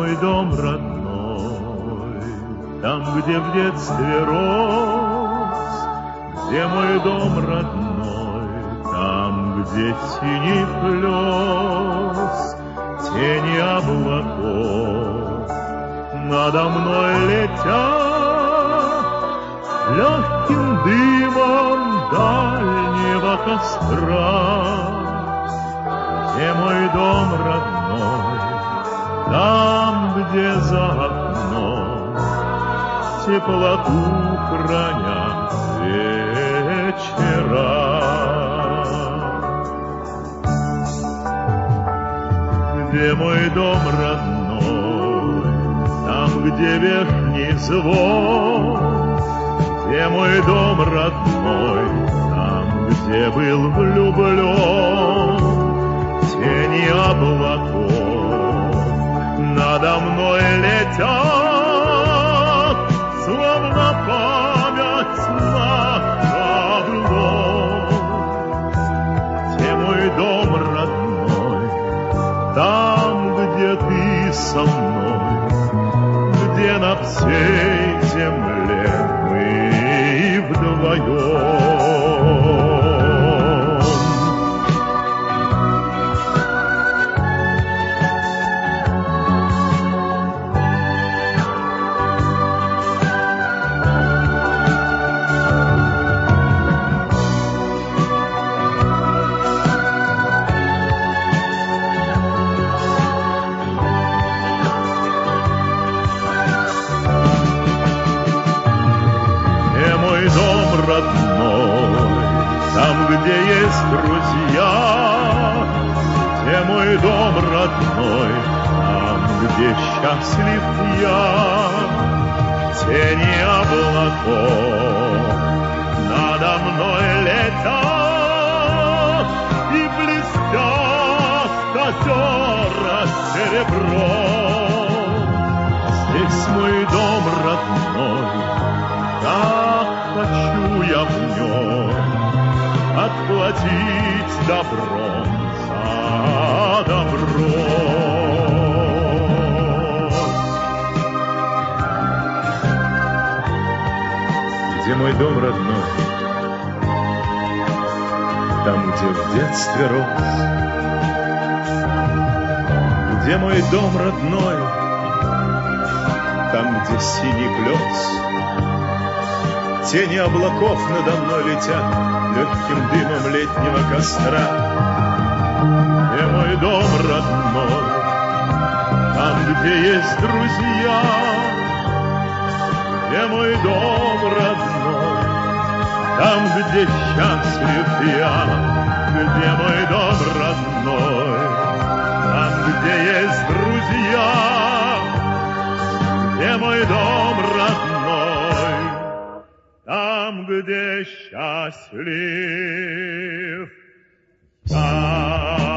мой дом родной, там, где в детстве рос, где мой дом родной, там, где синий плес, тени облаков надо мной летят, легким дымом дальнего костра. Где мой дом родной, там, где за окном теплоту хранят вечера. Где мой дом родной, там, где верхний звон, где мой дом родной, там, где был влюблен, тени облаков надо мной летят, словно память на давно. Где мой дом родной, там, где ты со мной, где на всей земле мы вдвоем. Там, где есть друзья, где мой дом родной, там, где счастлив я, тени облаков надо мной летят и блестят озера серебром. Здесь мой дом родной, так хочу я в нем отплатить добром за добро. Где мой дом родной, там, где в детстве рос, где мой дом родной, там, где синий плес, тени облаков надо мной летят легким дымом летнего костра. Где мой дом родной, там, где есть друзья, где мой дом родной, там, где счастлив я, где мой дом родной, там, где есть друзья, где мой дом родной, там, где счастлив я.